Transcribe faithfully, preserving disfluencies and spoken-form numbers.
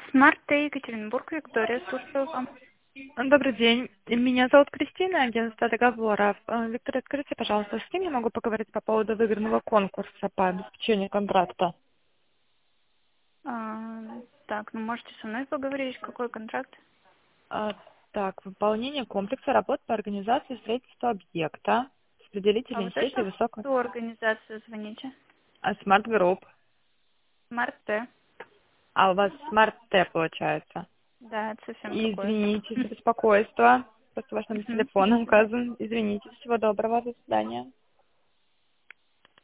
Смарт Т Екатеринбург, Виктория, слушаю вам. Добрый день. Меня зовут Кристина, агентство договоров. Э, Виктория, скажите, пожалуйста, с кем я могу поговорить по поводу выигранного конкурса по обеспечению контракта? А, так, ну можете со мной поговорить, какой контракт? А, так, выполнение комплекса работ по организации строительства объекта, А вы распределительной сети точно в высокой... ту организацию звоните? А, Smart Group. Смарт Т. А у вас Smart T получается. Да, это совсем другое. Извините за беспокойство. Просто ваш номер Мгм. телефона указан. Извините. Всего доброго. До свидания.